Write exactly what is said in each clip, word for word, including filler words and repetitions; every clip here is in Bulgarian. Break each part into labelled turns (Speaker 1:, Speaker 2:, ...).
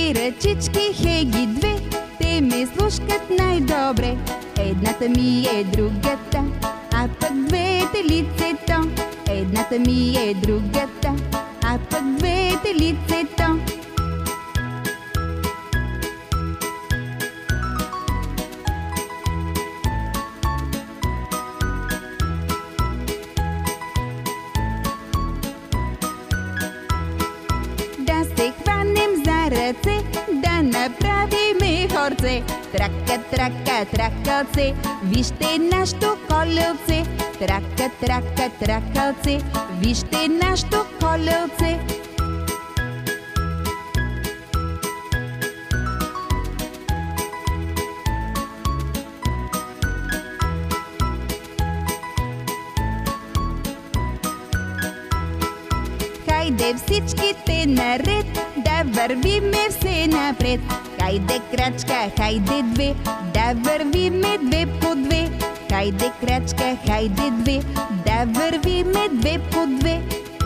Speaker 1: Две ръчички, хей ги две, те ме слушкат най-добре. Едната ми е другата, а пък двете лицето. Едната ми е другата, а пък двете лицето. Да се хванем за ръце, да направиме хорце. Трака, трака, тракалце, вижте нашето колелце. Трака, трака, тракалце, вижте нашето колелце. Хайде всичките наред, да вървиме все напред. Хайде крачка, хайде две, да вървиме две по две. Хайде крачка, хайде две, да вървиме две по две.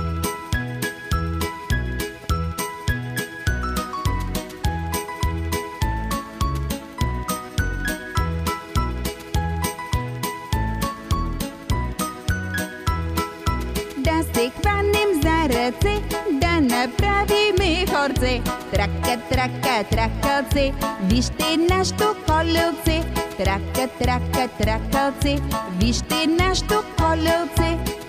Speaker 1: Да се хванем за ръце, да направиме хорце. Трака, трака, тракалце, вижте нашето колелце. Трака, трака, тракалце, вижте нашето колелце.